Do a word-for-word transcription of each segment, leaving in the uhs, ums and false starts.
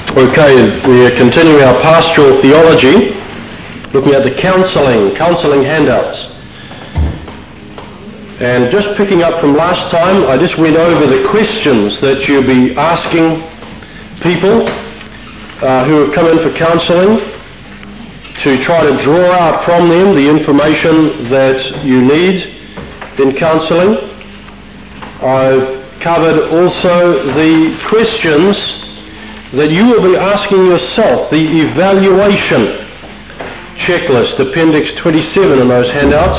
Okay, we are continuing our pastoral theology, looking at the counselling, counselling handouts. And just picking up from last time, I just went over the questions that you'll be asking people uh, who have come in for counselling, to try to draw out from them the information that you need in counselling. I've covered also the questions that you will be asking yourself, the evaluation checklist, Appendix twenty-seven in those handouts.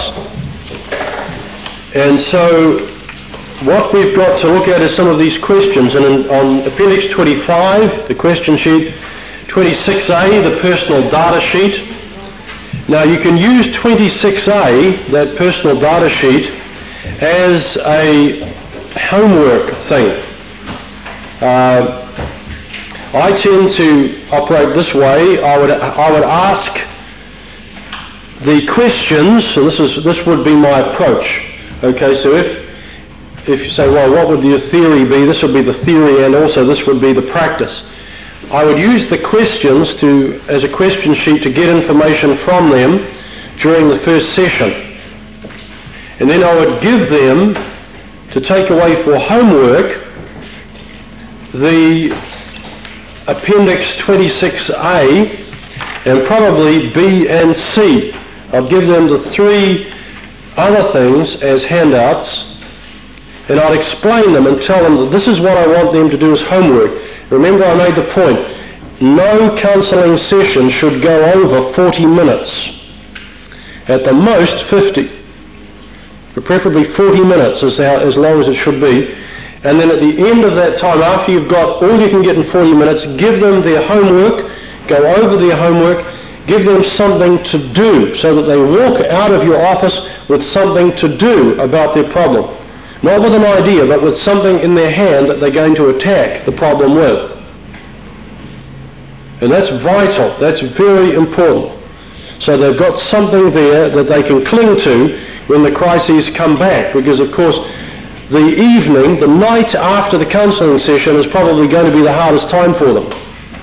And so what we've got to look at is some of these questions. And in, on Appendix twenty-five, the question sheet, twenty-six A, the personal data sheet. Now you can use twenty-six A, that personal data sheet, as a homework thing. Uh, I tend to operate this way. I would I would ask the questions, so this is this would be my approach. Okay, so if if you say, well, what would your theory be? This would be the theory, and also this would be the practice. I would use the questions to as a question sheet to get information from them during the first session, and then I would give them to take away for homework the Appendix twenty-six A and probably B and C. I'll give them the three other things as handouts, and I'll explain them and tell them that this is what I want them to do as homework. Remember, I made the point, no counselling session should go over forty minutes. At the most fifty. But preferably forty minutes is how, as long as it should be. And then at the end of that time, after you've got all you can get in forty minutes, give them their homework, go over their homework, give them something to do so that they walk out of your office with something to do about their problem. Not with an idea, but with something in their hand that they're going to attack the problem with. And that's vital. That's very important. So they've got something there that they can cling to when the crises come back. Because, of course, the evening, the night after the counselling session is probably going to be the hardest time for them.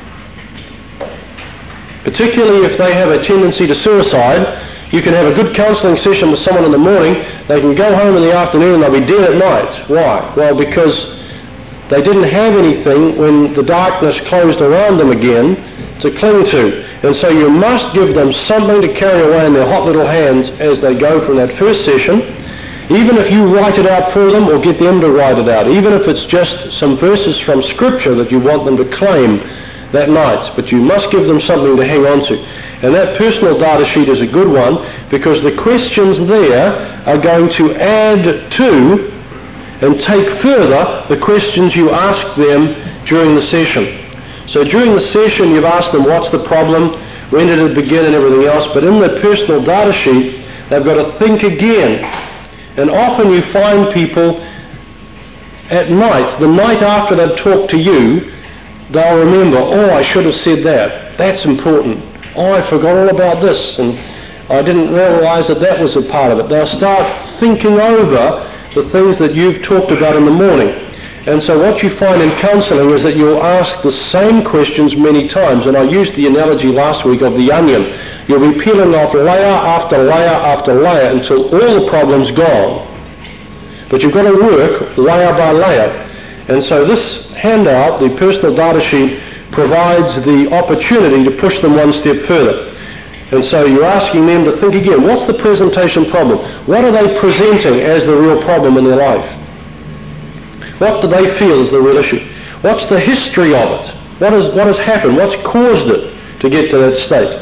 Particularly if they have a tendency to suicide. You can have a good counselling session with someone in the morning, they can go home in the afternoon and they'll be dead at night. Why? Well, because they didn't have anything when the darkness closed around them again to cling to. And so you must give them something to carry away in their hot little hands as they go from that first session. Even if you write it out for them or get them to write it out, even if it's just some verses from Scripture that you want them to claim that night, but you must give them something to hang on to. And that personal data sheet is a good one because the questions there are going to add to and take further the questions you ask them during the session. So during the session you've asked them what's the problem, when did it begin and everything else, but in the personal data sheet they've got to think again. And often you find people at night, the night after they've talked to you, they'll remember, oh, I should have said that. That's important. Oh, I forgot all about this, and I didn't realise that that was a part of it. They'll start thinking over the things that you've talked about in the morning. And so what you find in counselling is that you'll ask the same questions many times. And I used the analogy last week of the onion. You'll be peeling off layer after layer after layer until all the problem's gone. But you've got to work layer by layer. And so this handout, the personal data sheet, provides the opportunity to push them one step further. And so you're asking them to think again, what's the presentation problem? What are they presenting as the real problem in their life? What do they feel is the real issue? What's the history of it? What, is, what has happened? What's caused it to get to that state?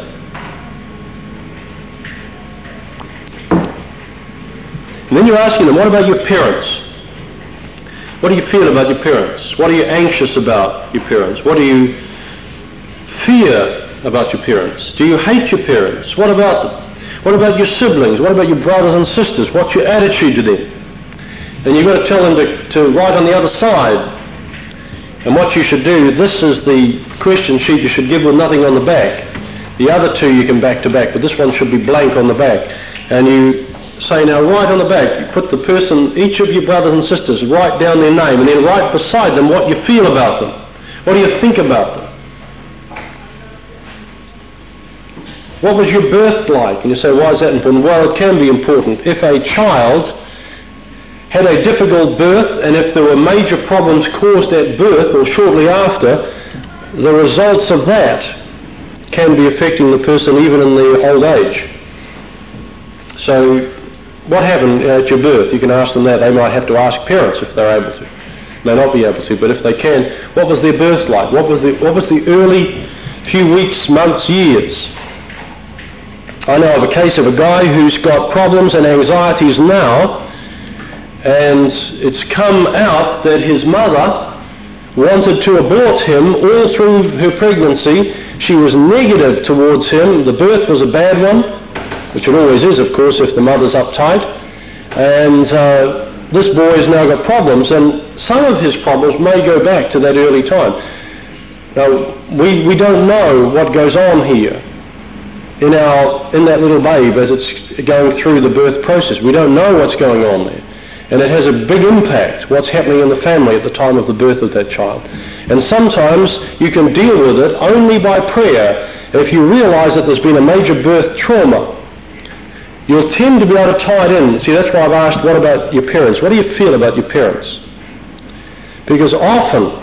And then you're asking them, what about your parents? What do you feel about your parents? What are you anxious about your parents? What do you fear about your parents? Do you hate your parents? What about them? What about your siblings? What about your brothers and sisters? What's your attitude to them? And you've got to tell them to, to write on the other side. And what you should do, this is the question sheet you should give with nothing on the back. The other two you can back to back, but this one should be blank on the back. And you say, now write on the back, you put the person, each of your brothers and sisters, write down their name, and then write beside them what you feel about them. What do you think about them? what was your birth like? And you say, why is that important? Well, it can be important. If a child had a difficult birth, and if there were major problems caused at birth or shortly after, the results of that can be affecting the person even in their old age. So, what happened at your birth? You can ask them that. They might have to ask parents if they're able to. May not be able to, but if they can, what was their birth like? What was the, what was the early few weeks, months, years? I know of a case of a guy who's got problems and anxieties now, and it's come out that his mother wanted to abort him all through her pregnancy. She was negative towards him. The birth was a bad one, which it always is, of course, if the mother's uptight. And uh, this boy has now got problems, and some of his problems may go back to that early time. Now, we, we don't know what goes on here in our in that little babe as it's going through the birth process. We don't know what's going on there. And it has a big impact, what's happening in the family at the time of the birth of that child. And sometimes you can deal with it only by prayer. If you realize that there's been a major birth trauma, you'll tend to be able to tie it in. See, that's why I've asked, what about your parents? What do you feel about your parents? Because often,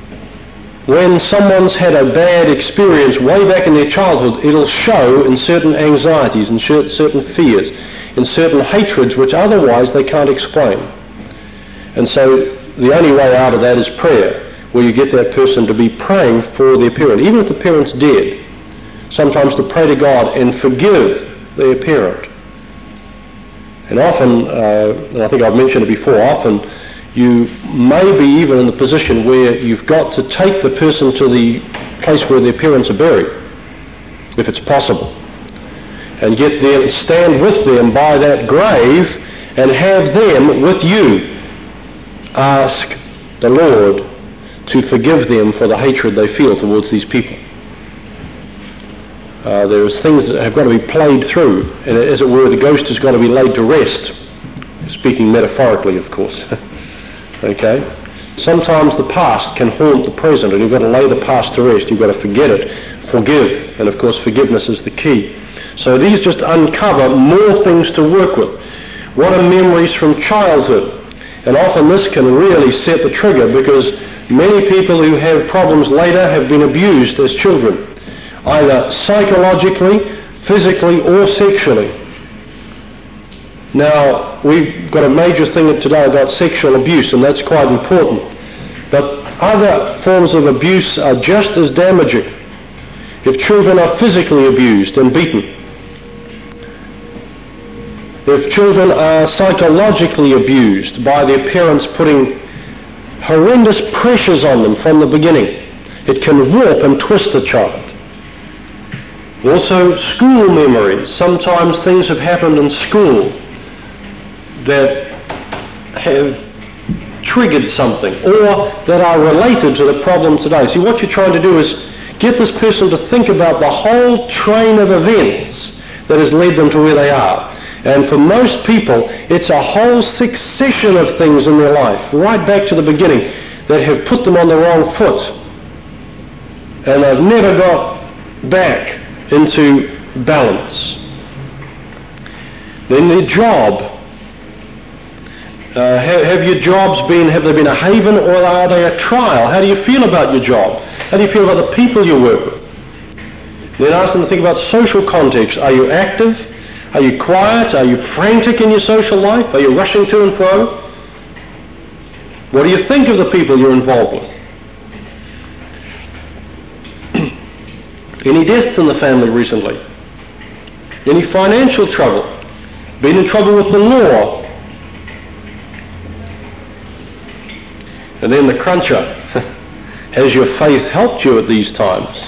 when someone's had a bad experience way back in their childhood, it'll show in certain anxieties and certain fears, in certain hatreds which otherwise they can't explain. And so the only way out of that is prayer, where you get that person to be praying for their parent, even if the parent's dead. Sometimes to pray to God and forgive their parent. And often, uh, and I think I've mentioned it before, often you may be even in the position where you've got to take the person to the place where their parents are buried, if it's possible, and get them, stand with them by that grave and have them with you ask the Lord to forgive them for the hatred they feel towards these people. Uh, there's things that have got to be played through, and as it were, the ghost has got to be laid to rest, speaking metaphorically, of course. Okay? Sometimes the past can haunt the present, and you've got to lay the past to rest. You've got to forget it, forgive, and of course forgiveness is the key. So these just uncover more things to work with. What are memories from childhood? And often this can really set the trigger, because many people who have problems later have been abused as children, either psychologically, physically, or sexually. Now, we've got a major thing today about sexual abuse, and that's quite important. But other forms of abuse are just as damaging. If children are physically abused and beaten, if children are psychologically abused by their parents putting horrendous pressures on them from the beginning, it can warp and twist a child. Also, school memories. Sometimes things have happened in school that have triggered something, or that are related to the problem today. See, what you're trying to do is get this person to think about the whole train of events that has led them to where they are. And for most people, it's a whole succession of things in their life, right back to the beginning, that have put them on the wrong foot. And they've never got back into balance. Then their job. Uh, have, have your jobs been, have they been a haven, or are they a trial? How do you feel about your job? How do you feel about the people you work with? Then ask them to think about social context. Are you active? Are you quiet? Are you frantic in your social life? Are you rushing to and fro? What do you think of the people you're involved with? Any deaths in the family recently? Any financial trouble? Been in trouble with the law? And then the cruncher. Has your faith helped you at these times?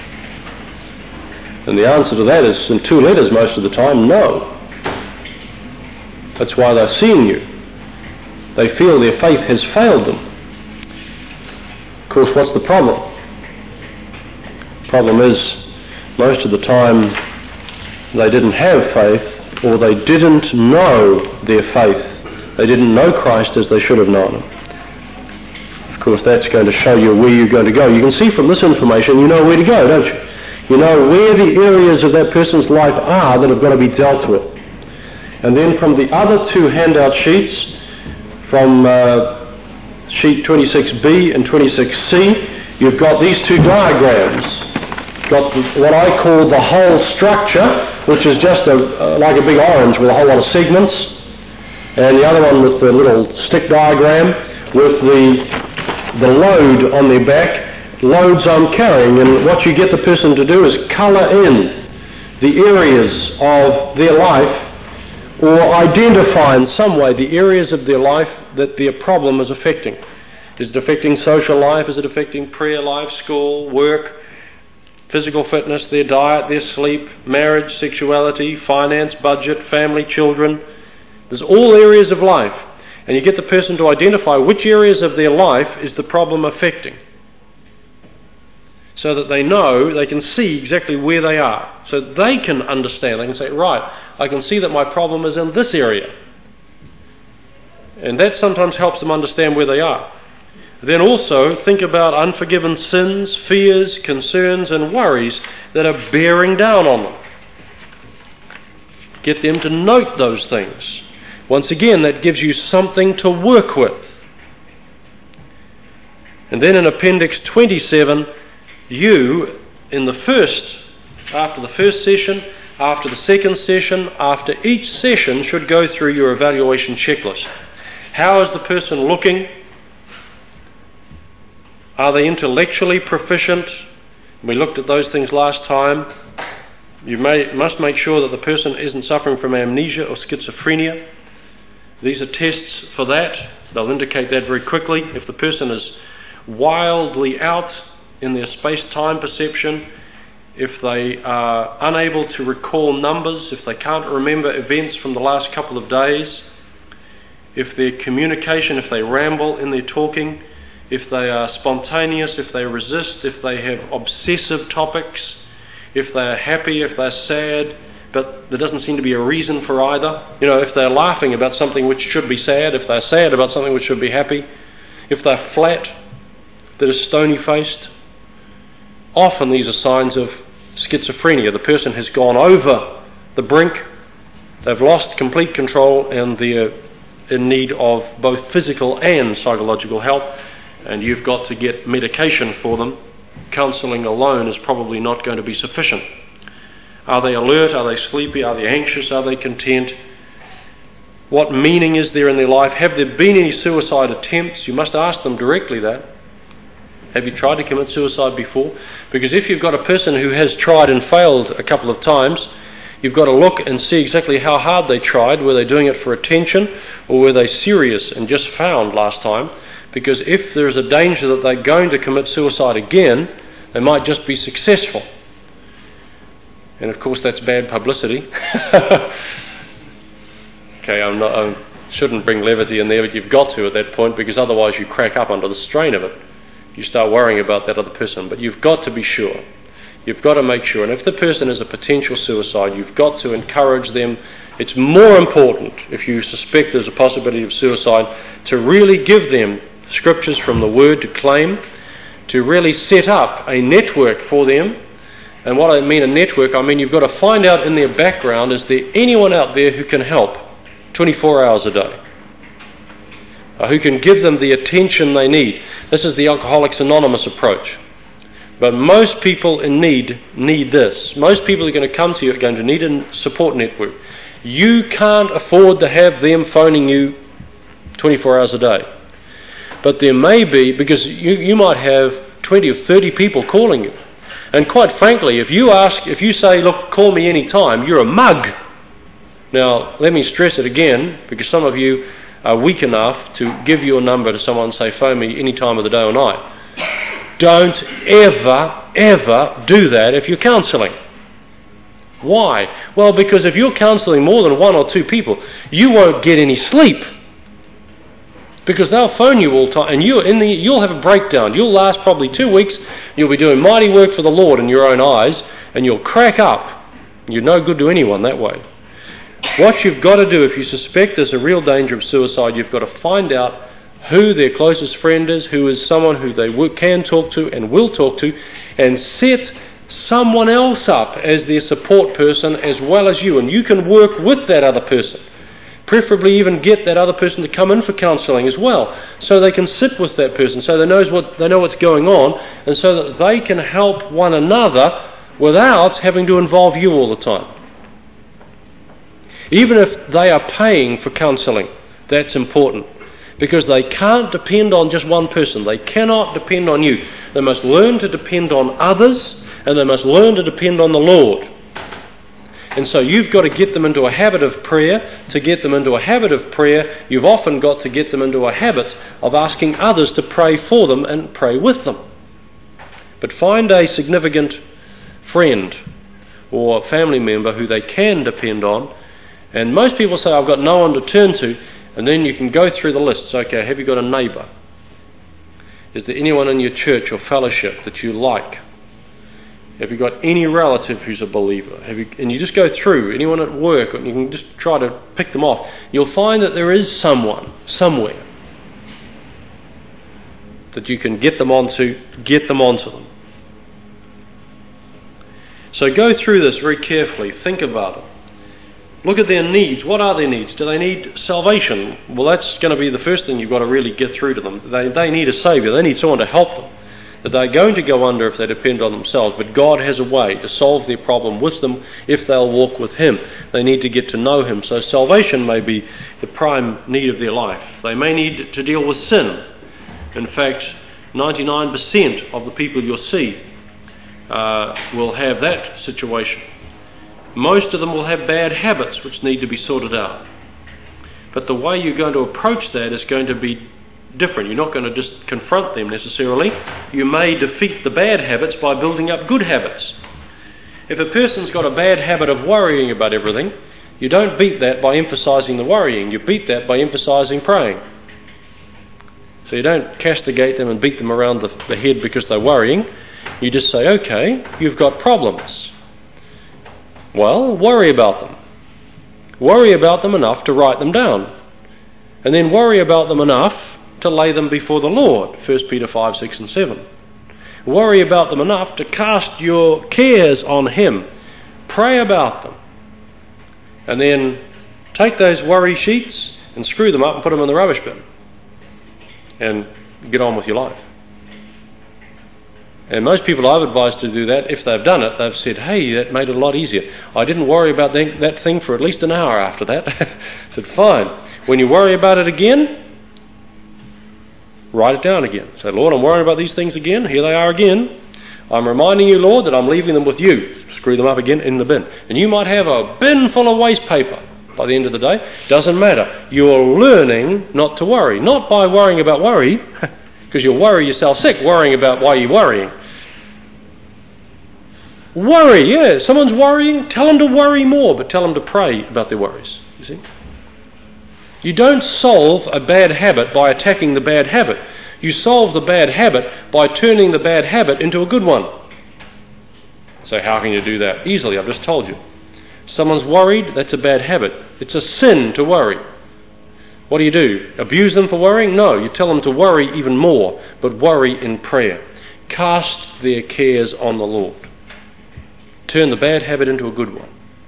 And the answer to that is in two letters most of the time, no. That's why they're seeing you. They feel their faith has failed them. Of course, what's the problem? The problem is, most of the time, they didn't have faith, or they didn't know their faith. They didn't know Christ as they should have known him. Of course, that's going to show you where you're going to go. You can see from this information you know where to go, don't you? You know where the areas of that person's life are that have got to be dealt with. And then from the other two handout sheets, from uh, sheet twenty-six B and twenty-six C, you've got these two diagrams. Got the, what I call the whole structure, which is just a, uh, like a big orange with a whole lot of segments, and the other one with the little stick diagram with the the load on their back, loads I'm carrying. And what you get the person to do is colour in the areas of their life, or identify in some way the areas of their life that their problem is affecting. Is it affecting social life? Is it affecting prayer life, school, work, physical fitness, their diet, their sleep, marriage, sexuality, finance, budget, family, children? There's all areas of life. And you get the person to identify which areas of their life is the problem affecting, so that they know, they can see exactly where they are. So they can understand, they can say, right, I can see that my problem is in this area. And that sometimes helps them understand where they are. Then also think about unforgiven sins, fears, concerns and worries that are bearing down on them. Get them to note those things. Once again, that gives you something to work with. And then in Appendix twenty-seven, you, in the first, after the first session, after the second session, after each session, should go through your evaluation checklist. How is the person looking? Are they intellectually proficient? We looked at those things last time. You may, must make sure that the person isn't suffering from amnesia or schizophrenia. These are tests for that. They'll indicate that very quickly. If the person is wildly out in their space-time perception, if they are unable to recall numbers, if they can't remember events from the last couple of days, if their communication, if they ramble in their talking, if they are spontaneous, if they resist, if they have obsessive topics, if they are happy, if they're sad, but there doesn't seem to be a reason for either. You know, if they're laughing about something which should be sad, if they're sad about something which should be happy, if they're flat, that is stony-faced. Often these are signs of schizophrenia. The person has gone over the brink, they've lost complete control, and they're in need of both physical and psychological help, and you've got to get medication for them. Counselling alone is probably not going to be sufficient. Are they alert? Are they sleepy? Are they anxious? Are they content? What meaning is there in their life? Have there been any suicide attempts? You must ask them directly that. Have you tried to commit suicide before? Because if you've got a person who has tried and failed a couple of times, you've got to look and see exactly how hard they tried. Were they doing it for attention, or were they serious and just found last time? Because if there's a danger that they're going to commit suicide again, they might just be successful. And of course that's bad publicity. Okay, I'm not, I shouldn't bring levity in there, but you've got to at that point, because otherwise you crack up under the strain of it. You start worrying about that other person. But you've got to be sure. You've got to make sure. And if the person is a potential suicide, you've got to encourage them. It's more important, if you suspect there's a possibility of suicide, to really give them scriptures from the Word to claim, to really set up a network for them. And what I mean a network, I mean you've got to find out in their background, is there anyone out there who can help twenty-four hours a day? Uh, who can give them the attention they need? This is the Alcoholics Anonymous approach. But most people in need need this. Most people are going to come to you are going to need a support network. You can't afford to have them phoning you twenty-four hours a day. But there may be, because you, you might have twenty or thirty people calling you. And quite frankly, if you ask, if you say, look, call me any time, you're a mug. Now, let me stress it again, because some of you are weak enough to give your number to someone and say, phone me any time of the day or night. Don't ever, ever do that if you're counselling. Why? Well, because if you're counselling more than one or two people, you won't get any sleep. Because they'll phone you all the time, and you in the you'll have a breakdown. You'll last probably two weeks. You'll be doing mighty work for the Lord in your own eyes, and you'll crack up. You're no good to anyone that way. What you've got to do, if you suspect there's a real danger of suicide, you've got to find out who their closest friend is, who is someone who they can talk to and will talk to, and set someone else up as their support person as well as you, and you can work with that other person. Preferably even get that other person to come in for counselling as well, so they can sit with that person, so they knows what they know what's going on, and so that they can help one another without having to involve you all the time. Even if they are paying for counselling, that's important, because they can't depend on just one person. They cannot depend on you. They must learn to depend on others, and they must learn to depend on the Lord. And so you've got to get them into a habit of prayer. To get them into a habit of prayer, you've often got to get them into a habit of asking others to pray for them and pray with them. But find a significant friend or family member who they can depend on. And most people say, I've got no one to turn to. And then you can go through the lists. Okay, have you got a neighbour? Is there anyone in your church or fellowship that you like? Have you got any relative who's a believer? Have you, and you just go through, anyone at work, and you can just try to pick them off. You'll find that there is someone, somewhere, that you can get them onto, get them onto them. So go through this very carefully, think about it. Look at their needs. What are their needs? Do they need salvation? Well, that's going to be the first thing you've got to really get through to them. They, they need a saviour. They need someone to help them, that they're going to go under if they depend on themselves, but God has a way to solve their problem with them if they'll walk with Him. They need to get to know Him. So salvation may be the prime need of their life. They may need to deal with sin. In fact, ninety-nine percent of the people you'll see uh, will have that situation. Most of them will have bad habits which need to be sorted out. But the way you're going to approach that is going to be different. You're not going to just confront them necessarily. You may defeat the bad habits by building up good habits. If a person's got a bad habit of worrying about everything, you don't beat that by emphasising the worrying. You beat that by emphasising praying. So you don't castigate them and beat them around the, the head because they're worrying. You just say, okay, you've got problems. Well, worry about them. Worry about them enough to write them down. And then worry about them enough to lay them before the Lord, First Peter five, six and seven. Worry about them enough to cast your cares on Him. Pray about them. And then take those worry sheets and screw them up and put them in the rubbish bin. And get on with your life. And most people I've advised to do that, if they've done it, they've said, hey, that made it a lot easier. I didn't worry about that, that thing for at least an hour after that. I said, fine. When you worry about it again, write it down again. Say, Lord, I'm worrying about these things again. Here they are again. I'm reminding you, Lord, that I'm leaving them with you. Screw them up again in the bin. And you might have a bin full of waste paper by the end of the day. Doesn't matter. You're learning not to worry. Not by worrying about worry, because you'll worry yourself sick worrying about why you're worrying. Worry, yeah. Someone's worrying, tell them to worry more, but tell them to pray about their worries. You see? You don't solve a bad habit by attacking the bad habit. You solve the bad habit by turning the bad habit into a good one. So how can you do that? Easily, I've just told you. Someone's worried, that's a bad habit. It's a sin to worry. What do you do? Abuse them for worrying? No, you tell them to worry even more, but worry in prayer. Cast their cares on the Lord. Turn the bad habit into a good one.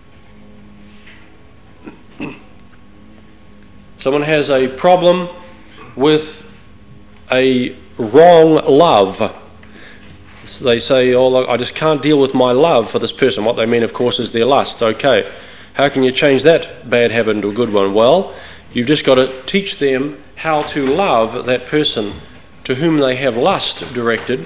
Someone has a problem with a wrong love. So they say, oh, I just can't deal with my love for this person. What they mean, of course, is their lust. Okay, how can you change that bad habit into a good one? Well, you've just got to teach them how to love that person to whom they have lust directed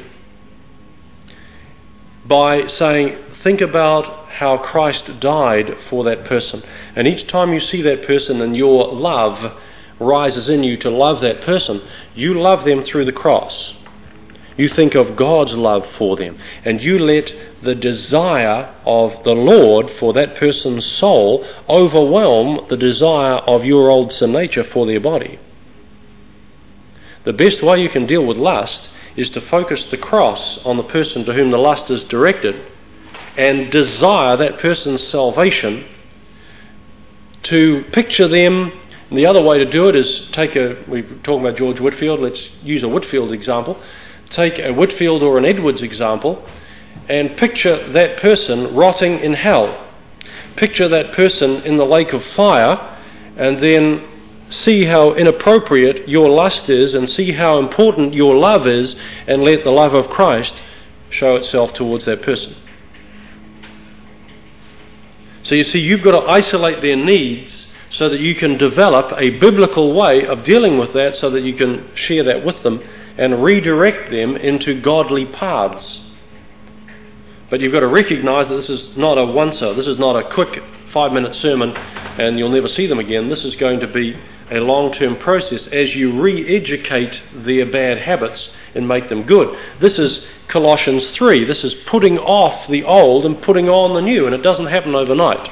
by saying, think about how Christ died for that person. And each time you see that person and your love rises in you to love that person, you love them through the cross. You think of God's love for them, and you let the desire of the Lord for that person's soul overwhelm the desire of your old sin nature for their body. The best way you can deal with lust is to focus the cross on the person to whom the lust is directed and desire that person's salvation, to picture them. And the other way to do it is take a, we're talking about George Whitefield, let's use a Whitefield example. Take a Whitefield or an Edwards example and picture that person rotting in hell. Picture that person in the lake of fire, and then see how inappropriate your lust is, and see how important your love is, and let the love of Christ show itself towards that person. So you see, you've got to isolate their needs so that you can develop a biblical way of dealing with that, so that you can share that with them and redirect them into godly paths. But you've got to recognize that this is not a once-er. This is not a quick five-minute sermon and you'll never see them again. This is going to be a long-term process as you re-educate their bad habits and make them good. This is Colossians three. This is putting off the old and putting on the new, and it doesn't happen overnight.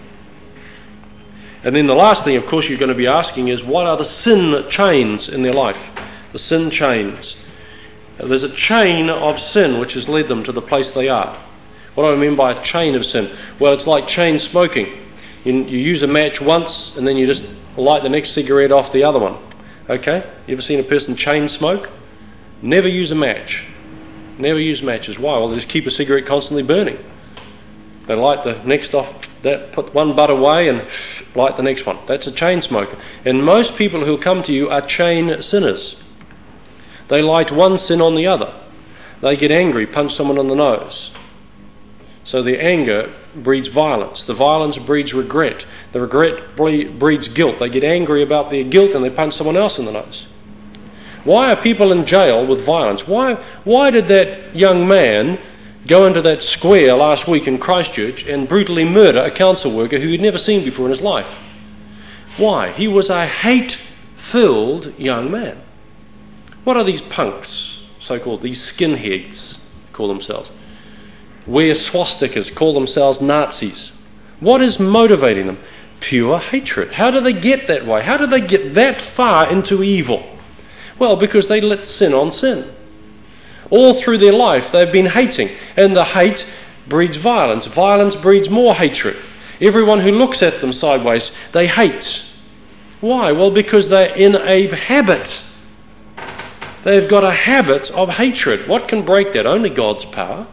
And then the last thing, of course, you're going to be asking is, what are the sin chains in their life? The sin chains. There's a chain of sin which has led them to the place they are. What do I mean by a chain of sin? Well, it's like chain smoking. You, you use a match once and then you just light the next cigarette off the other one. Okay? You ever seen a person chain smoke? Never use a match. Never use matches. Why? Well, they just keep a cigarette constantly burning. They light the next off, that, put one butt away and light the next one. That's a chain smoker. And most people who come to you are chain sinners. They light one sin on the other. They get angry, punch someone on the nose. So their anger breeds violence. The violence breeds regret. The regret breeds guilt. They get angry about their guilt and they punch someone else in the nose. Why are people in jail with violence? Why, why did that young man go into that square last week in Christchurch and brutally murder a council worker who he'd never seen before in his life? Why? He was a hate-filled young man. What are these punks, so-called, these skinheads, call themselves? Wear swastikas, call themselves Nazis. What is motivating them? Pure hatred. How do they get that way? How do they get that far into evil? Well, because they let sin on sin. All through their life they've been hating, and the hate breeds violence. Violence breeds more hatred. Everyone who looks at them sideways, they hate. Why? Well, because they're in a habit. They've got a habit of hatred. What can break that? Only God's power.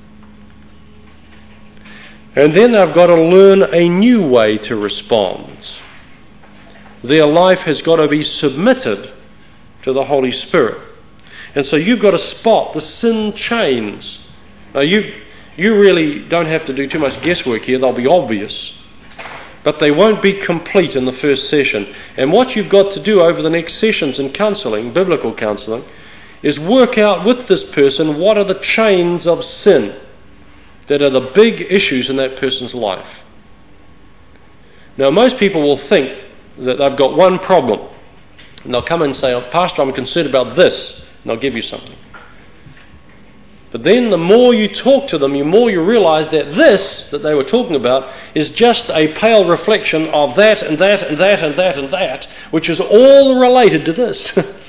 And then they've got to learn a new way to respond. Their life has got to be submitted to the Holy Spirit. And so you've got to spot the sin chains. Now you, you really don't have to do too much guesswork here. They'll be obvious. But they won't be complete in the first session. And what you've got to do over the next sessions in counselling, biblical counselling, is work out with this person what are the chains of sin that are the big issues in that person's life. Now, most people will think that they've got one problem. And they'll come and say, oh, Pastor, I'm concerned about this. And they'll give you something. But then the more you talk to them, the more you realize that this that they were talking about is just a pale reflection of that and that and that and that and that, which is all related to this.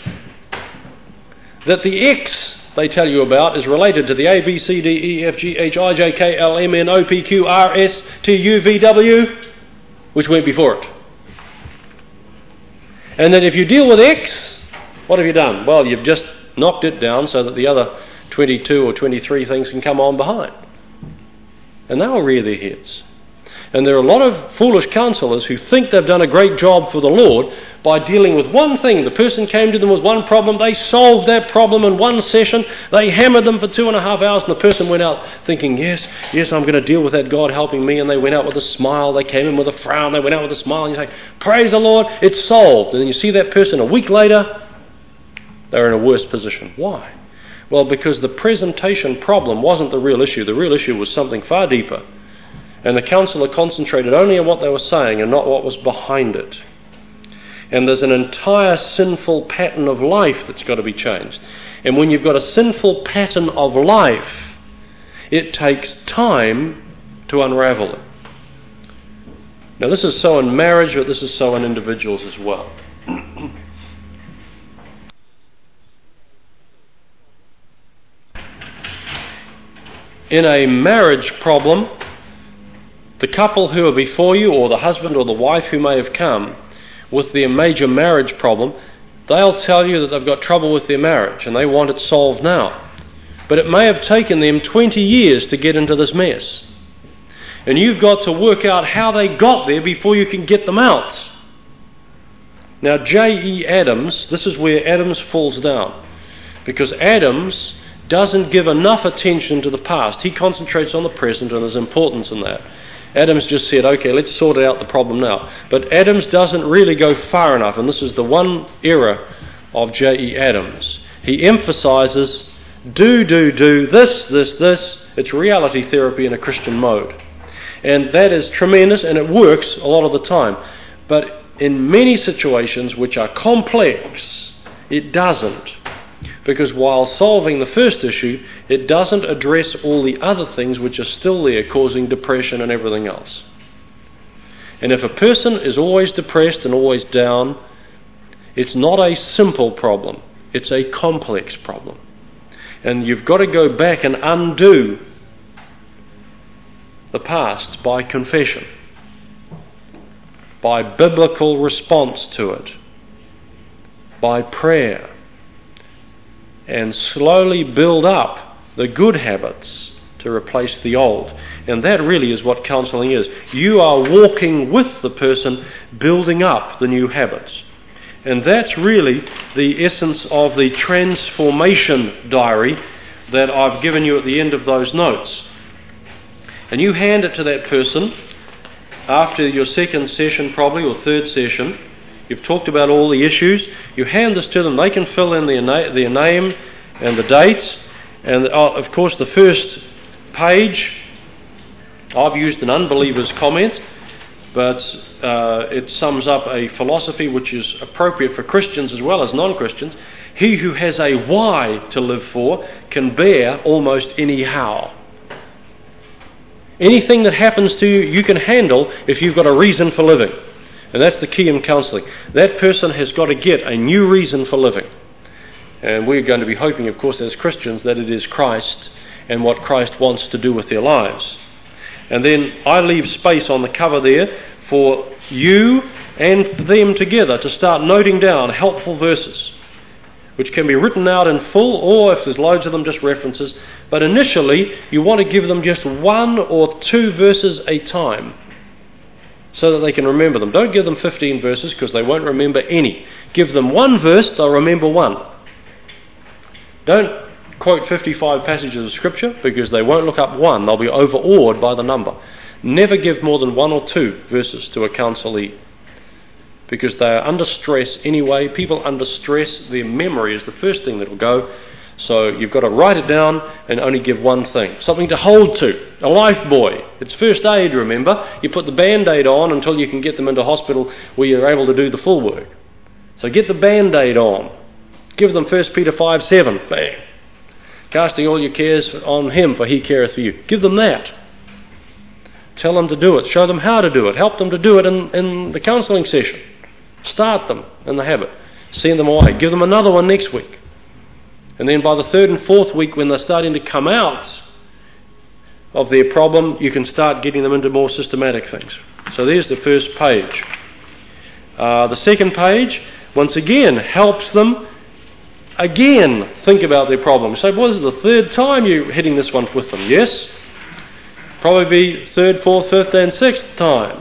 That the X they tell you about is related to the A, B, C, D, E, F, G, H, I, J, K, L, M, N, O, P, Q, R, S, T, U, V, W, which went before it. And that if you deal with X, what have you done? Well, you've just knocked it down so that the other twenty-two or twenty-three things can come on behind. And they'll rear their heads. And there are a lot of foolish counsellors who think they've done a great job for the Lord by dealing with one thing. The person came to them with one problem. They solved that problem in one session. They hammered them for two and a half hours, and the person went out thinking, yes, yes, I'm going to deal with that God helping me. And they went out with a smile. They came in with a frown. They went out with a smile. And you say, praise the Lord, it's solved. And then you see that person a week later, they're in a worse position. Why? Well, because the presentation problem wasn't the real issue. The real issue was something far deeper. And the counsellor concentrated only on what they were saying and not what was behind it. And there's an entire sinful pattern of life that's got to be changed. And when you've got a sinful pattern of life, it takes time to unravel it. Now, this is so in marriage, but this is so in individuals as well. In a marriage problem, the couple who are before you, or the husband or the wife who may have come with their major marriage problem, they'll tell you that they've got trouble with their marriage and they want it solved now. But it may have taken them twenty years to get into this mess. And you've got to work out how they got there before you can get them out. Now, J E Adams, this is where Adams falls down. Because Adams doesn't give enough attention to the past. He concentrates on the present, and there's importance in that. Adams just said, okay, let's sort out the problem now. But Adams doesn't really go far enough, and this is the one error of J E Adams. He emphasizes, do, do, do, this, this, this. It's reality therapy in a Christian mode. And that is tremendous, and it works a lot of the time. But in many situations which are complex, it doesn't. Because while solving the first issue, it doesn't address all the other things which are still there, causing depression and everything else. And if a person is always depressed and always down, it's not a simple problem. It's a complex problem. And you've got to go back and undo the past by confession, by biblical response to it, by prayer, and slowly build up the good habits to replace the old. And that really is what counselling is. You are walking with the person, building up the new habits. And that's really the essence of the transformation diary that I've given you at the end of those notes. And you hand it to that person after your second session probably, or third session. You've talked about all the issues. You hand this to them. They can fill in their, na- their name and the dates. And uh, of course the first page, I've used an unbeliever's comment, but uh, it sums up a philosophy which is appropriate for Christians as well as non-Christians. He who has a why to live for can bear almost any how. Anything that happens to you, you can handle if you've got a reason for living. And that's the key in counselling. That person has got to get a new reason for living. And we're going to be hoping, of course, as Christians, that it is Christ and what Christ wants to do with their lives. And then I leave space on the cover there for you and for them together to start noting down helpful verses, which can be written out in full, or if there's loads of them, just references. But initially, you want to give them just one or two verses a time so that they can remember them. Don't give them fifteen verses because they won't remember any. Give them one verse, they'll remember one. Don't quote fifty-five passages of Scripture because they won't look up one. They'll be overawed by the number. Never give more than one or two verses to a counselee, because they are under stress anyway. People under stress, their memory is the first thing that will go. So you've got to write it down and only give one thing. Something to hold to. A life buoy. It's first aid, remember. You put the band-aid on until you can get them into hospital where you're able to do the full work. So get the band-aid on. Give them First Peter five seven. Bang. Casting all your cares on him, for he careth for you. Give them that. Tell them to do it. Show them how to do it. Help them to do it in, in the counselling session. Start them in the habit. Send them away. Give them another one next week. And then by the third and fourth week, when they're starting to come out of their problem, you can start getting them into more systematic things. So there's the first page. Uh, the second page, once again, helps them again think about their problem. You say, well, this is the third time you're hitting this one with them. Yes? Probably be third, fourth, fifth, and sixth time.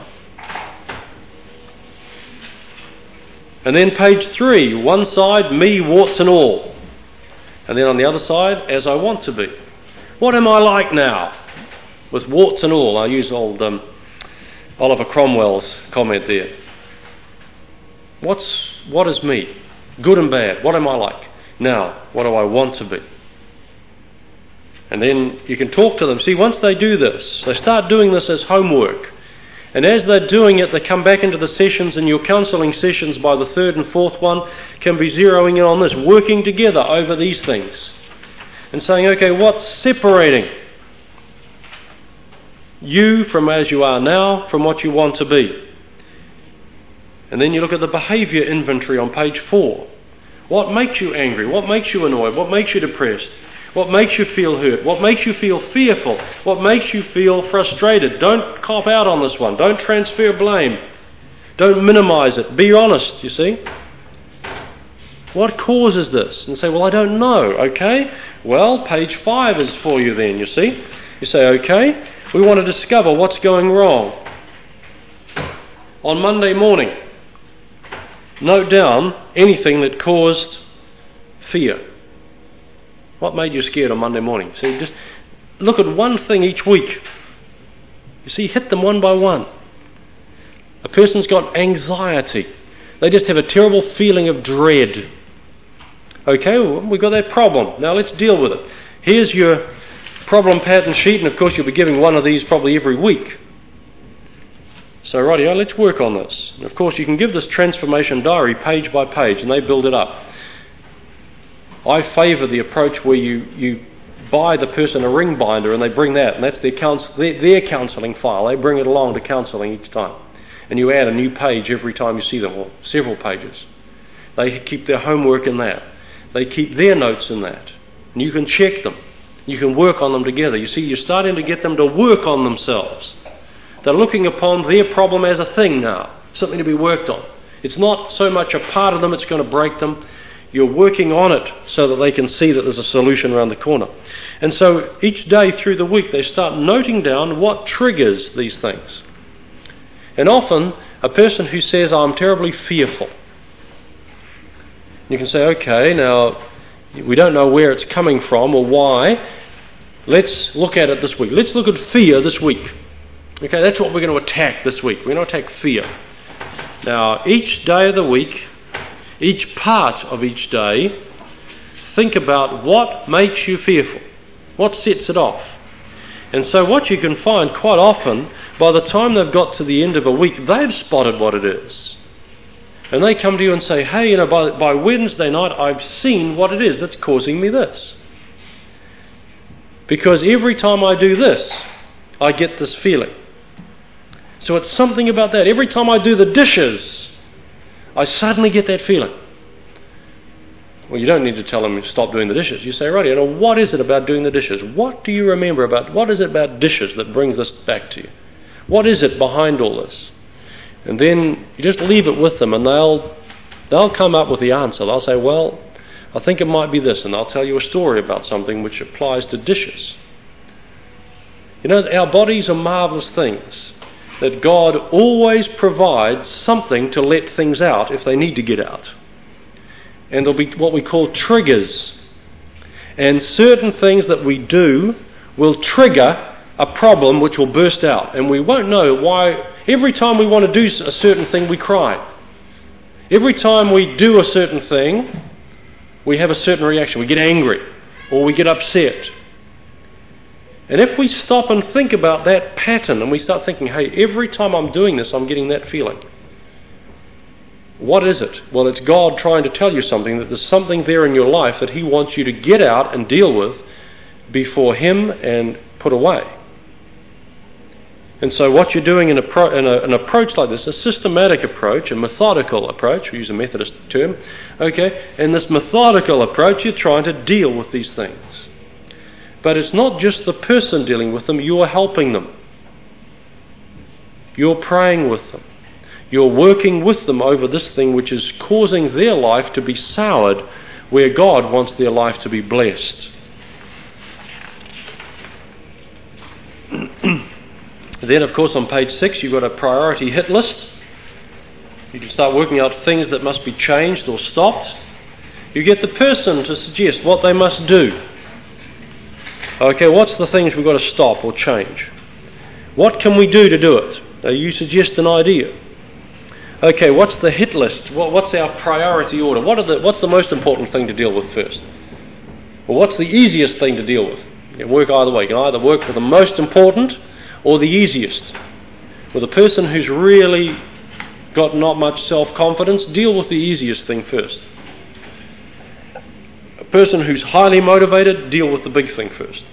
And then page three, one side, me, warts and all. And then on the other side, as I want to be. What am I like now? With warts and all. I use old um, Oliver Cromwell's comment there. What's what is me? Good and bad. What am I like? Now, what do I want to be? And then you can talk to them. See, once they do this, they start doing this as homework. And as they're doing it, they come back into the sessions, and your counselling sessions by the third and fourth one can be zeroing in on this, working together over these things and saying, okay, what's separating you from as you are now from what you want to be? And then you look at the behaviour inventory on page four. What makes you angry? What makes you annoyed? What makes you depressed? What makes you feel hurt? What makes you feel fearful? What makes you feel frustrated? Don't cop out on this one. Don't transfer blame. Don't minimise it. Be honest, you see. What causes this? And say, well, I don't know. Okay, well, page five is for you then, you see. You say, okay, we want to discover what's going wrong. On Monday morning, note down anything that caused fear. What made you scared on Monday morning? See, just look at one thing each week. You see, hit them one by one. A person's got anxiety. They just have a terrible feeling of dread. Okay, well, we've got that problem. Now let's deal with it. Here's your problem pattern sheet, and of course you'll be giving one of these probably every week. So rightio, let's work on this. And of course you can give this transformation diary page by page, and they build it up. I favour the approach where you, you buy the person a ring binder and they bring that, and that's their, counsel, their, their counselling file. They bring it along to counselling each time. And you add a new page every time you see them, or several pages. They keep their homework in that. They keep their notes in that. And you can check them. You can work on them together. You see, you're starting to get them to work on themselves. They're looking upon their problem as a thing now, something to be worked on. It's not so much a part of them it's going to break them. You're working on it so that they can see that there's a solution around the corner. And so each day through the week they start noting down what triggers these things. And often a person who says, I'm terribly fearful, you can say, okay, now we don't know where it's coming from or why. Let's look at it this week. Let's look at fear this week. Okay, that's what we're going to attack this week. We're going to attack fear. Now, each day of the week, each part of each day, think about what makes you fearful. What sets it off? And so what you can find quite often, by the time they've got to the end of a week, they've spotted what it is. And they come to you and say, hey, you know, by, by Wednesday night, I've seen what it is that's causing me this. Because every time I do this, I get this feeling. So it's something about that. Every time I do the dishes, I suddenly get that feeling. Well, you don't need to tell them to stop doing the dishes. You say, right, you know, what is it about doing the dishes? What do you remember about, what is it about dishes that brings this back to you? What is it behind all this? And then you just leave it with them, and they'll they'll come up with the answer. They'll say, well, I think it might be this, and they'll tell you a story about something which applies to dishes. You know, our bodies are marvellous things, that God always provides something to let things out if they need to get out. And there'll be what we call triggers. And certain things that we do will trigger a problem which will burst out. And we won't know why. Every time we want to do a certain thing, we cry. Every time we do a certain thing, we have a certain reaction. We get angry or we get upset. And if we stop and think about that pattern and we start thinking, hey, every time I'm doing this, I'm getting that feeling. What is it? Well, it's God trying to tell you something, that there's something there in your life that He wants you to get out and deal with before Him and put away. And so what you're doing in, a pro, in a, an approach like this, a systematic approach, a methodical approach, we use a Methodist term, okay, in this methodical approach, you're trying to deal with these things. But it's not just the person dealing with them, you're helping them. You're praying with them. You're working with them over this thing which is causing their life to be soured, where God wants their life to be blessed. Then, of course, on page six, you've got a priority hit list. You can start working out things that must be changed or stopped. You get the person to suggest what they must do. Okay, what's the things we've got to stop or change? What can we do to do it? Now, you suggest an idea. Okay, what's the hit list? What, what's our priority order? What are the, what's the most important thing to deal with first? Well, what's the easiest thing to deal with? You can work either way. You can either work with the most important or the easiest. With a person who's really got not much self-confidence, deal with the easiest thing first. A person who's highly motivated, deal with the big thing first.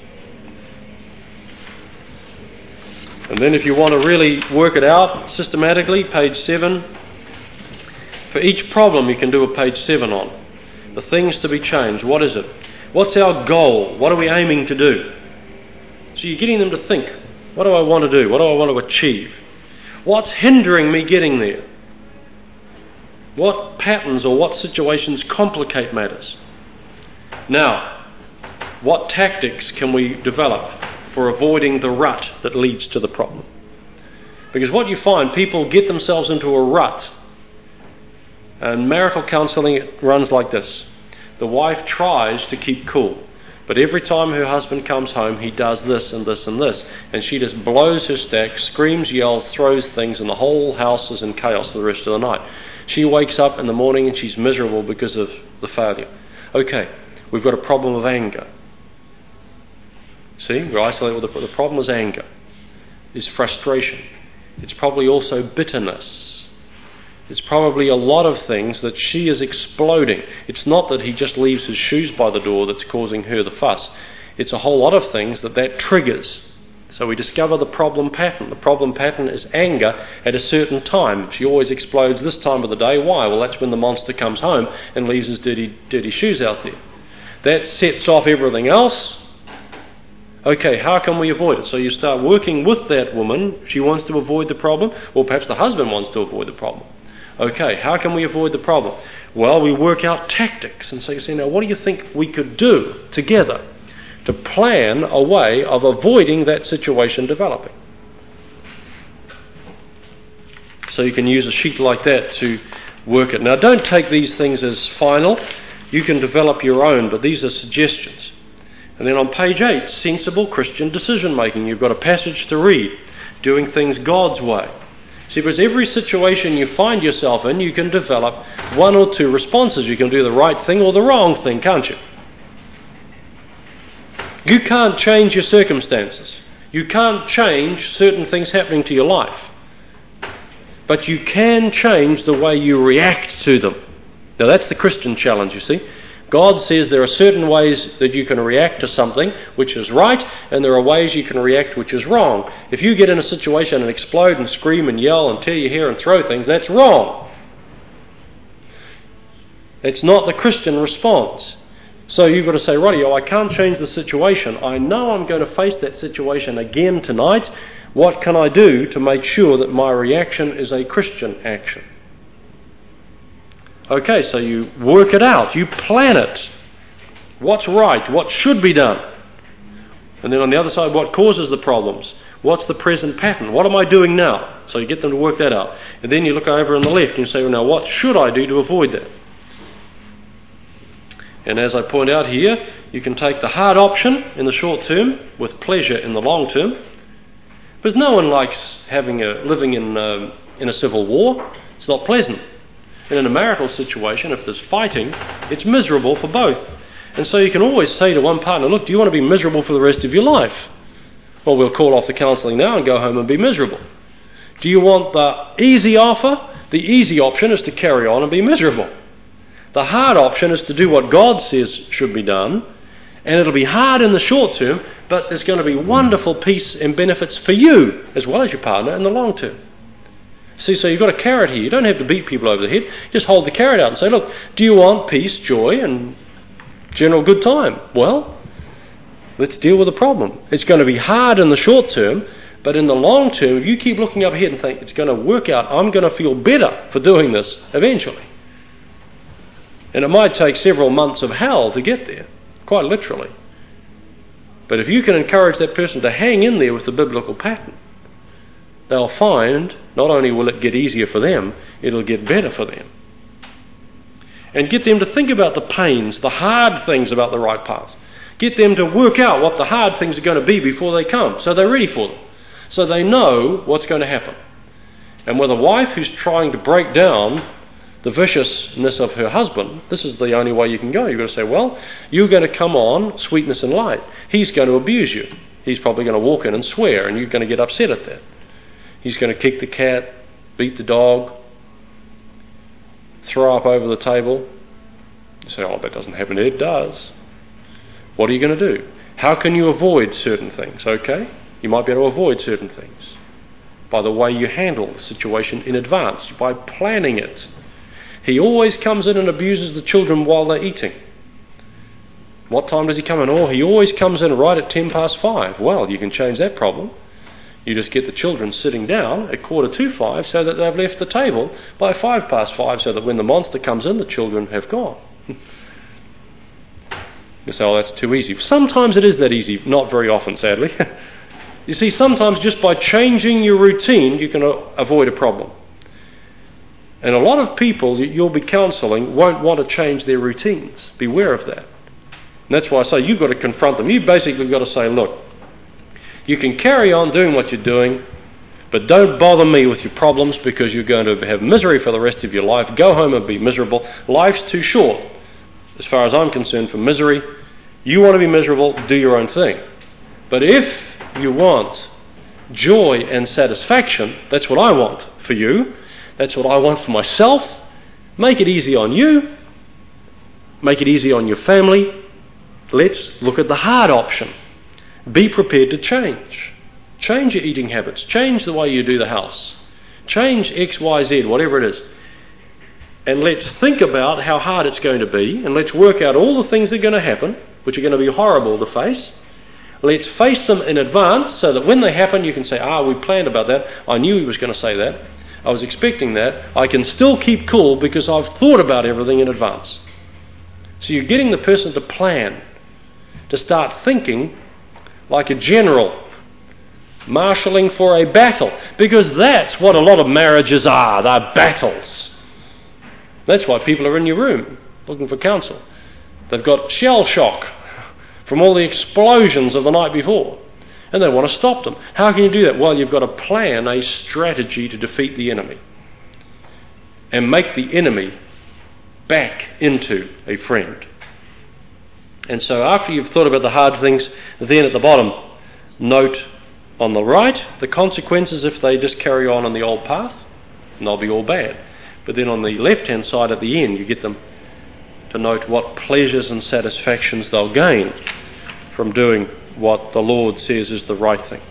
And then if you want to really work it out systematically, page seven. For each problem you can do a page seven on. The things to be changed, what is it? What's our goal? What are we aiming to do? So you're getting them to think, what do I want to do? What do I want to achieve? What's hindering me getting there? What patterns or what situations complicate matters? Now, what tactics can we develop for avoiding the rut that leads to the problem? Because what you find, people get themselves into a rut. And marital counselling runs like this. The wife tries to keep cool, but every time her husband comes home, he does this and this and this. And she just blows her stack, screams, yells, throws things, and the whole house is in chaos for the rest of the night. She wakes up in the morning and she's miserable because of the failure. Okay, we've got a problem of anger. See, we're isolated with the, the problem is anger, is frustration. It's probably also bitterness. It's probably a lot of things that she is exploding. It's not that he just leaves his shoes by the door that's causing her the fuss. It's a whole lot of things that that triggers. So we discover the problem pattern. The problem pattern is anger at a certain time. She always explodes this time of the day. Why? Well, that's when the monster comes home and leaves his dirty, dirty shoes out there. That sets off everything else. Okay, how can we avoid it? So you start working with that woman. She wants to avoid the problem, or perhaps the husband wants to avoid the problem. Okay, how can we avoid the problem? Well, we work out tactics. And so you say, now what do you think we could do together to plan a way of avoiding that situation developing? So you can use a sheet like that to work it. Now don't take these things as final. You can develop your own, but these are suggestions. And then on page eight, sensible Christian decision making. You've got a passage to read, doing things God's way. See, because every situation you find yourself in, you can develop one or two responses. You can do the right thing or the wrong thing, can't you? You can't change your circumstances. You can't change certain things happening to your life. But you can change the way you react to them. Now that's the Christian challenge, you see. God says there are certain ways that you can react to something which is right, and there are ways you can react which is wrong. If you get in a situation and explode and scream and yell and tear your hair and throw things, that's wrong. It's not the Christian response. So you've got to say, rightio, I can't change the situation. I know I'm going to face that situation again tonight. What can I do to make sure that my reaction is a Christian action? Okay, so you work it out, you plan it. What's right? What should be done? And then on the other side, what causes the problems? What's the present pattern? What am I doing now? So you get them to work that out. And then you look over on the left and you say, well, now what should I do to avoid that? And as I point out here, you can take the hard option in the short term with pleasure in the long term. Because no one likes having a, living in, um, in a civil war. It's not pleasant. And in a marital situation, if there's fighting, it's miserable for both. And so you can always say to one partner, look, do you want to be miserable for the rest of your life? Well, we'll call off the counselling now and go home and be miserable. Do you want the easy offer? The easy option is to carry on and be miserable. The hard option is to do what God says should be done, and it'll be hard in the short term, but there's going to be wonderful peace and benefits for you as well as your partner in the long term. See, so you've got a carrot here. You don't have to beat people over the head. Just hold the carrot out and say, look, do you want peace, joy, and general good time? Well, let's deal with the problem. It's going to be hard in the short term, but in the long term, if you keep looking up ahead and think, it's going to work out, I'm going to feel better for doing this eventually. And it might take several months of hell to get there, quite literally. But if you can encourage that person to hang in there with the biblical pattern, they'll find not only will it get easier for them, it'll get better for them. And get them to think about the pains, the hard things about the right path. Get them to work out what the hard things are going to be before they come, so they're ready for them. So they know what's going to happen. And with a wife who's trying to break down the viciousness of her husband, this is the only way you can go. You've got to say, well, you're going to come on sweetness and light. He's going to abuse you. He's probably going to walk in and swear, and you're going to get upset at that. He's going to kick the cat, beat the dog, throw up over the table. You say, oh, that doesn't happen. It does. What are you going to do? How can you avoid certain things? Okay, you might be able to avoid certain things by the way you handle the situation in advance, by planning it. He always comes in and abuses the children while they're eating. What time does he come in? Oh, he always comes in right at ten past five. Well, you can change that problem. You just get the children sitting down at quarter to five so that they've left the table by five past five, so that when the monster comes in, the children have gone. You say, oh, that's too easy. Sometimes it is that easy, not very often, sadly. You see, sometimes just by changing your routine, you can avoid a problem. And a lot of people you'll be counselling won't want to change their routines. Beware of that. And that's why I say you've got to confront them. You've basically got to say, look, you can carry on doing what you're doing, but don't bother me with your problems, because you're going to have misery for the rest of your life. Go home and be miserable. Life's too short, as far as I'm concerned, for misery. You want to be miserable, do your own thing. But if you want joy and satisfaction, that's what I want for you. That's what I want for myself. Make it easy on you. Make it easy on your family. Let's look at the hard option. Be prepared to change. Change your eating habits. Change the way you do the house. Change X, Y, Z, whatever it is. And let's think about how hard it's going to be, and let's work out all the things that are going to happen, which are going to be horrible to face. Let's face them in advance so that when they happen you can say, ah, we planned about that. I knew he was going to say that. I was expecting that. I can still keep cool because I've thought about everything in advance. So you're getting the person to plan, to start thinking like a general, marshalling for a battle, because that's what a lot of marriages are. They're battles. That's why people are in your room looking for counsel. They've got shell shock from all the explosions of the night before, and they want to stop them. How can you do that? Well, you've got to plan a strategy to defeat the enemy and make the enemy back into a friend. And so after you've thought about the hard things, then at the bottom, note on the right the consequences if they just carry on on the old path, and they'll be all bad. But then on the left-hand side at the end, you get them to note what pleasures and satisfactions they'll gain from doing what the Lord says is the right thing.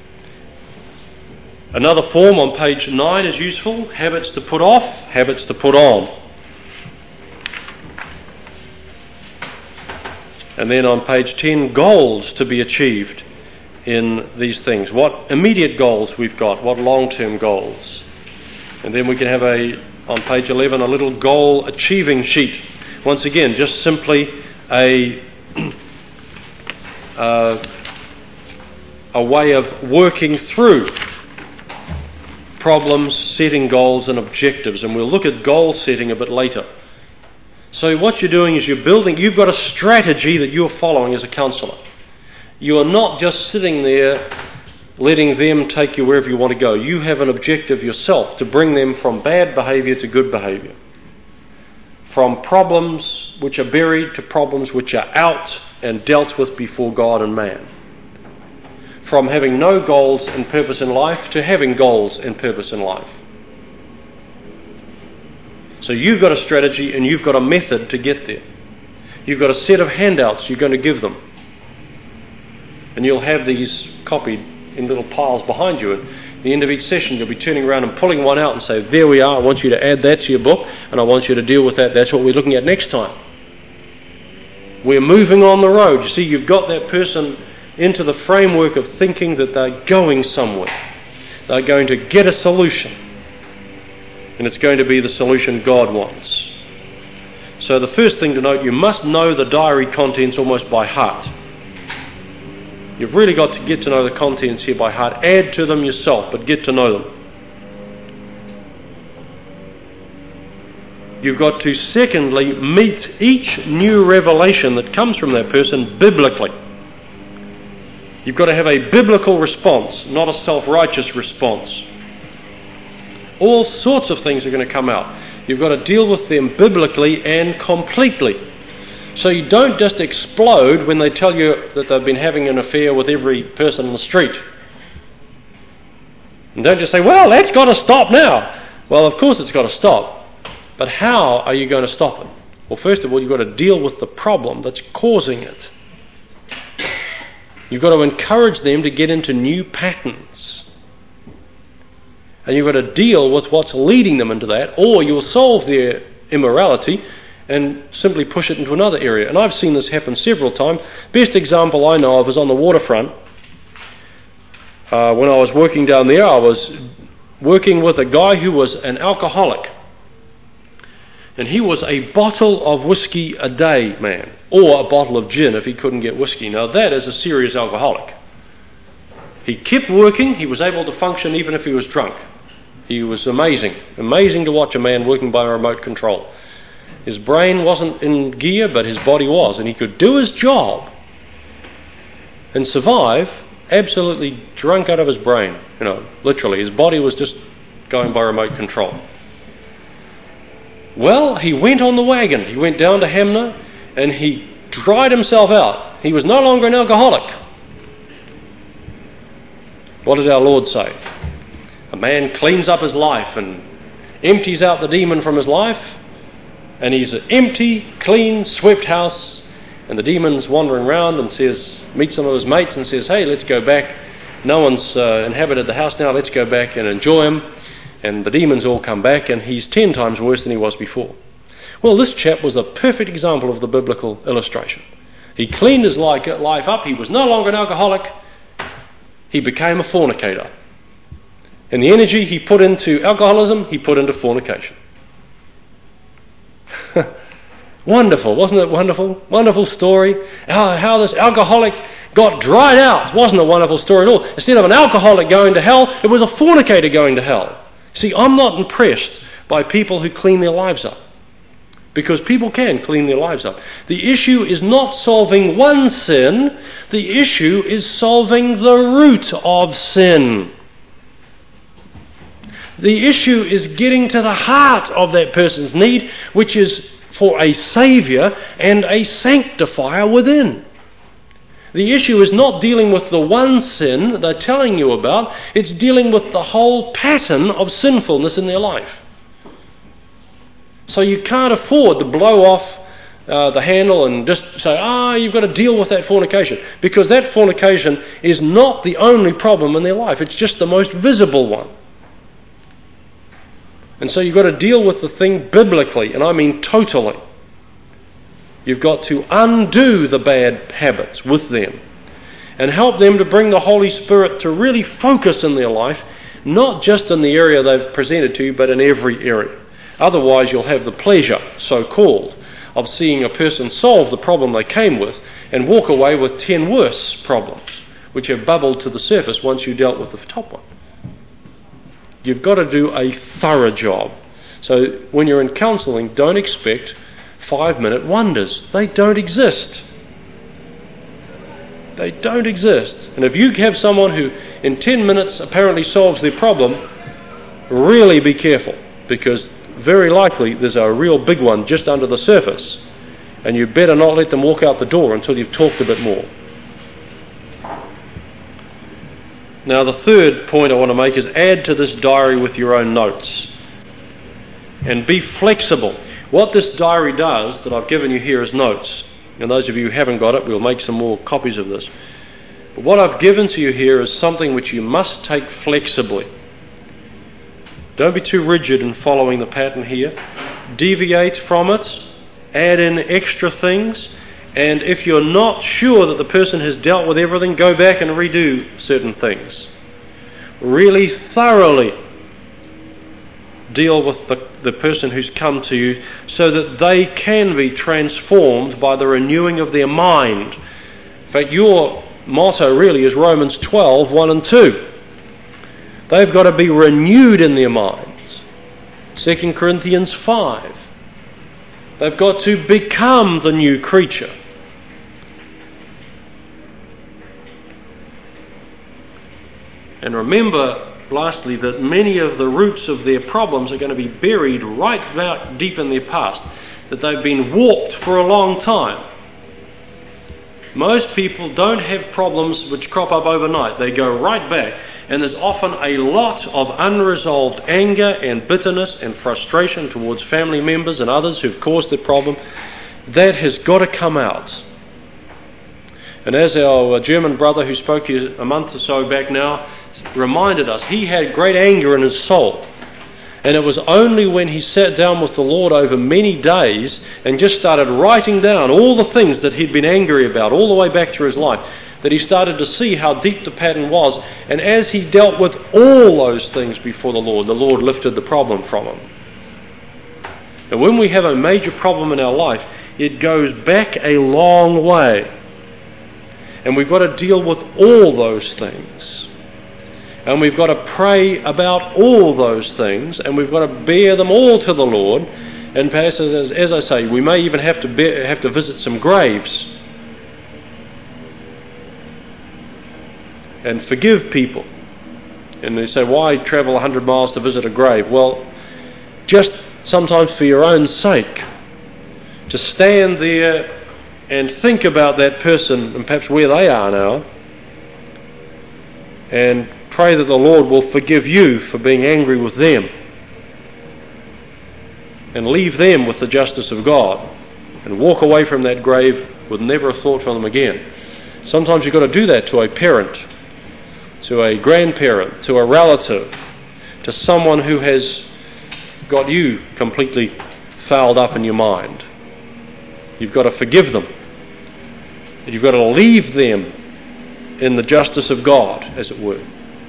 Another form on page nine is useful. Habits to put off, habits to put on. And then on page ten, goals to be achieved in these things. What immediate goals we've got, what long-term goals. And then we can have a, on page eleven, a little goal achieving sheet. Once again, just simply a uh, a way of working through problems, setting goals and objectives. And we'll look at goal setting a bit later. So what you're doing is you're building, you've got a strategy that you're following as a counsellor. You are not just sitting there letting them take you wherever you want to go. You have an objective yourself to bring them from bad behaviour to good behaviour. From problems which are buried to problems which are out and dealt with before God and man. From having no goals and purpose in life to having goals and purpose in life. So you've got a strategy and you've got a method to get there. You've got a set of handouts you're going to give them. And you'll have these copied in little piles behind you. And at the end of each session you'll be turning around and pulling one out and say, there we are, I want you to add that to your book and I want you to deal with that. That's what we're looking at next time. We're moving on the road. You see, you've got that person into the framework of thinking that they're going somewhere. They're going to get a solution. And it's going to be the solution God wants. So the first thing to note, you must know the diary contents almost by heart. You've really got to get to know the contents here by heart. Add to them yourself, but get to know them. You've got to, secondly, meet each new revelation that comes from that person biblically. You've got to have a biblical response, not a self-righteous response. All sorts of things are going to come out. You've got to deal with them biblically and completely. So you don't just explode when they tell you that they've been having an affair with every person on the street. And don't just say, well, that's got to stop now. Well, of course it's got to stop. But how are you going to stop it? Well, first of all, you've got to deal with the problem that's causing it. You've got to encourage them to get into new patterns. And you've got to deal with what's leading them into that, or you'll solve their immorality and simply push it into another area. And I've seen this happen several times. Best example I know of is on the waterfront. uh, when I was working down there, I was working with a guy who was an alcoholic. And he was a bottle of whiskey a day man, or a bottle of gin if he couldn't get whiskey. Now that is a serious alcoholic. He kept working, he was able to function even if he was drunk. He was amazing. Amazing to watch a man working by a remote control. His brain wasn't in gear, but his body was, and he could do his job and survive absolutely drunk out of his brain. You know, literally, his body was just going by remote control. Well, he went on the wagon. He went down to Hamner and he dried himself out. He was no longer an alcoholic. What did our Lord say? A man cleans up his life and empties out the demon from his life, and he's an empty, clean, swept house, and the demon's wandering around and says, meets some of his mates and says, hey, let's go back. No one's uh, inhabited the house now, let's go back and enjoy him. And the demons all come back, and he's ten times worse than he was before. Well, this chap was a perfect example of the biblical illustration. He cleaned his life up. He was no longer an alcoholic. He became a fornicator. And the energy he put into alcoholism, he put into fornication. Wonderful, wasn't it wonderful? Wonderful story. How, how this alcoholic got dried out. It wasn't a wonderful story at all. Instead of an alcoholic going to hell, it was a fornicator going to hell. See, I'm not impressed by people who clean their lives up, because people can clean their lives up. The issue is not solving one sin, the issue is solving the root of sin. The issue is getting to the heart of that person's need, which is for a saviour and a sanctifier within. The issue is not dealing with the one sin they're telling you about, it's dealing with the whole pattern of sinfulness in their life. So you can't afford to blow off uh, the handle and just say, ah, oh, you've got to deal with that fornication. Because that fornication is not the only problem in their life, it's just the most visible one. And so you've got to deal with the thing biblically, and I mean totally. You've got to undo the bad habits with them and help them to bring the Holy Spirit to really focus in their life, not just in the area they've presented to you, but in every area. Otherwise, you'll have the pleasure, so-called, of seeing a person solve the problem they came with and walk away with ten worse problems, which have bubbled to the surface once you dealt with the top one. You've got to do a thorough job. So when you're in counselling, don't expect five-minute wonders. They don't exist. They don't exist. And if you have someone who in ten minutes apparently solves their problem, really be careful, because very likely there's a real big one just under the surface, and you better not let them walk out the door until you've talked a bit more. Now, the third point I want to make is add to this diary with your own notes. And be flexible. What this diary does, that I've given you here as notes, and those of you who haven't got it, we'll make some more copies of this. But what I've given to you here is something which you must take flexibly. Don't be too rigid in following the pattern here. Deviate from it. Add in extra things. And if you're not sure that the person has dealt with everything, go back and redo certain things. Really thoroughly deal with the, the person who's come to you so that they can be transformed by the renewing of their mind. In fact, your motto really is Romans twelve, one and two. They've got to be renewed in their minds. Second Corinthians five. They've got to become the new creature. And remember, lastly, that many of the roots of their problems are going to be buried right out deep in their past, that they've been warped for a long time. Most people don't have problems which crop up overnight. They go right back, and there's often a lot of unresolved anger and bitterness and frustration towards family members and others who've caused the problem. That has got to come out. And as our German brother who spoke here a month or so back now reminded us, he had great anger in his soul. And it was only when he sat down with the Lord over many days and just started writing down all the things that he'd been angry about all the way back through his life that he started to see how deep the pattern was. And as he dealt with all those things before the Lord, the Lord lifted the problem from him. And when we have a major problem in our life, it goes back a long way. And we've got to deal with all those things. And we've got to pray about all those things, and we've got to bear them all to the Lord. And perhaps, as, as I say, we may even have to bear, have to visit some graves and forgive people. And they say, why travel a hundred miles to visit a grave? Well, just sometimes for your own sake, to stand there and think about that person and perhaps where they are now, and pray that the Lord will forgive you for being angry with them and leave them with the justice of God and walk away from that grave with never a thought for them again. Sometimes you've got to do that to a parent, to a grandparent, to a relative, to someone who has got you completely fouled up in your mind. You've got to forgive them. You've got to leave them in the justice of God, as it were.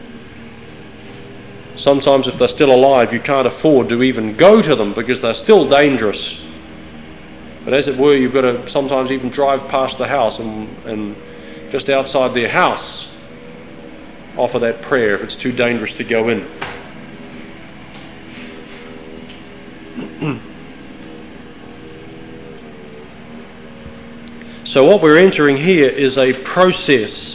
Sometimes if they're still alive, you can't afford to even go to them because they're still dangerous. But as it were, you've got to sometimes even drive past the house and, and just outside their house offer that prayer if it's too dangerous to go in. So what we're entering here is a process.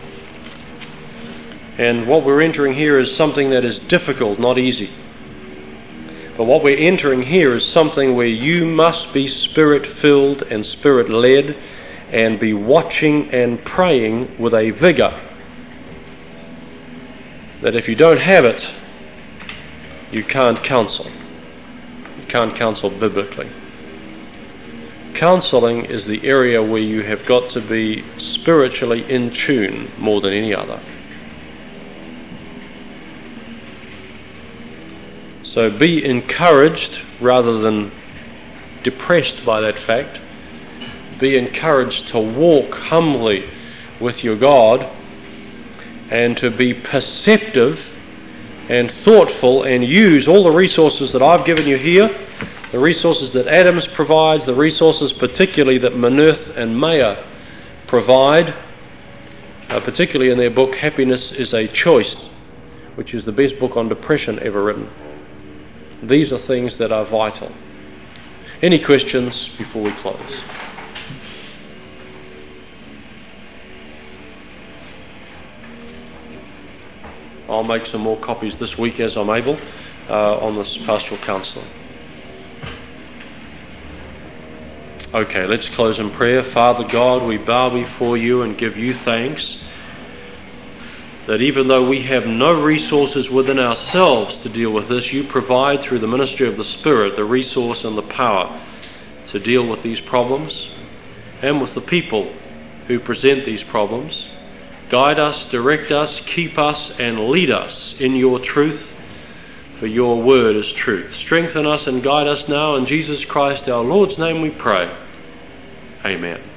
And what we're entering here is something that is difficult, not easy. But what we're entering here is something where you must be Spirit-filled and Spirit-led and be watching and praying with a vigour that if you don't have it, you can't counsel. You can't counsel biblically. Counselling is the area where you have got to be spiritually in tune more than any other. So be encouraged rather than depressed by that fact. Be encouraged to walk humbly with your God and to be perceptive and thoughtful and use all the resources that I've given you here, the resources that Adams provides, the resources particularly that Maynooth and Mayer provide, uh, particularly in their book Happiness is a Choice, which is the best book on depression ever written. These are things that are vital. Any questions before we close? I'll make some more copies this week as I'm able uh, on this pastoral counselling. Okay, let's close in prayer. Father God, we bow before you and give you thanks that even though we have no resources within ourselves to deal with this, you provide through the ministry of the Spirit the resource and the power to deal with these problems and with the people who present these problems. Guide us, direct us, keep us, and lead us in your truth, for your word is truth. Strengthen us and guide us now in Jesus Christ our Lord's name we pray. Amen.